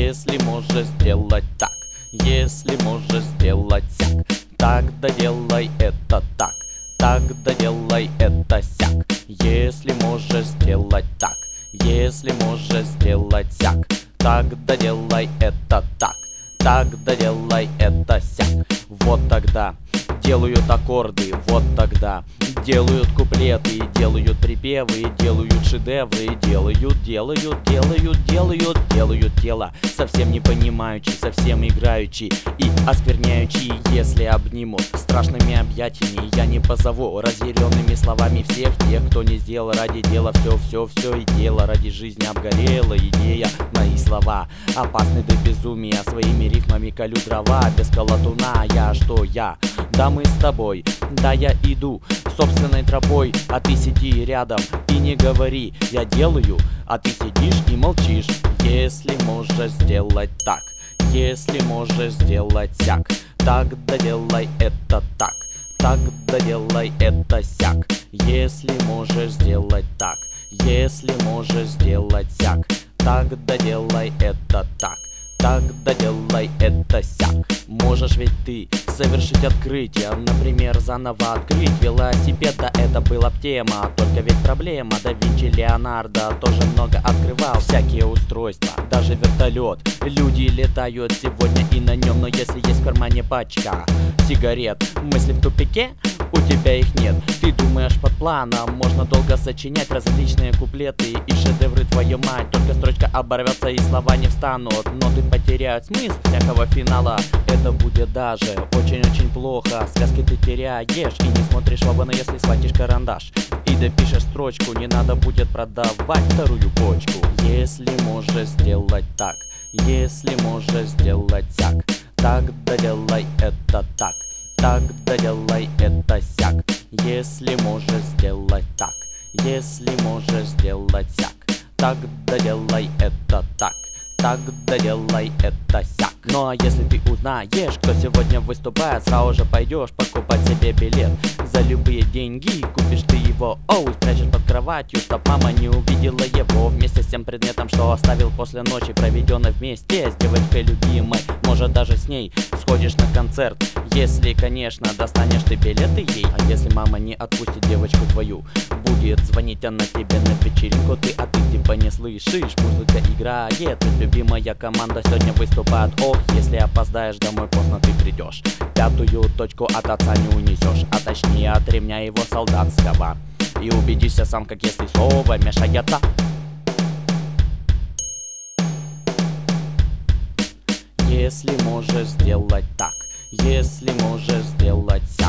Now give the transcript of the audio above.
если можешь сделать так, если можешь сделать сяк, тогда делай это так, тогда делай это сяк. Если можешь сделать так, если можешь сделать сяк, тогда делай это так, тогда делай это сяк. Вот тогда делают аккорды, вот тогда делают куплеты, делают припевы, делают шедевры, делают дело, совсем не понимающий, совсем играющий и оскверняющий. Если обнимут страшными объятиями, я не позову разъяренными словами всех тех, кто не сделал ради дела все и дело ради жизни обгорела идея. Мои слова опасны до безумия, своими рифмами колю дрова, без колотуна я что я? Да мы с тобой, да я иду собственной тропой, а ты сиди рядом и не говори. Я делаю, а ты сидишь и молчишь. Если можешь сделать так, если можешь сделать сяк, тогда делай это так, тогда делай это сяк. Если можешь сделать так, если можешь сделать сяк, тогда делай это так, тогда делай это сяк. Можешь ведь ты совершить открытие, например, заново открыть велосипед. Да это была б тема, только ведь проблема. Да Винчи, Леонардо тоже много открывал всякие устройства, даже вертолет. Люди летают сегодня и на нем, но если есть в кармане пачка сигарет, мысли в тупике, у тебя их нет. Ты думаешь под планом, можно долго сочинять различные куплеты и шедевры, твою мать. Только строчка оборвется и слова не встанут, ноты потеряют смысл всякого финала. Это будет даже очень-очень плохо. Связки ты теряешь и не смотришь в оба, но если схватишь карандаш и допишешь строчку, не надо будет продавать вторую почку. Если можешь сделать так, если можешь сделать сяк, тогда делай это так, тогда делай это сяк. Если можешь сделать так, если можешь сделать сяк, тогда делай это так, тогда делай это сяк. Ну а если ты узнаешь, кто сегодня выступает, сразу же пойдешь покупать себе билет. За любые деньги купишь ты его, спрячешь под кроватью, чтоб мама не увидела его, вместе с тем предметом, что оставил после ночи, проведенной вместе с девочкой любимой. Может даже с ней сходишь на концерт, если, конечно, достанешь ты билеты ей. А если мама не отпустит девочку твою, будет звонить она тебе на вечеринку, ты типа не слышишь, музыка играет, ведь любимая команда сегодня выступает. Ох, если опоздаешь домой, поздно ты придешь, пятую точку от отца не унесешь, а точнее от ремня его солдатского. И убедишься сам, как если слово мешается. Если можешь сделать так, если можешь сделать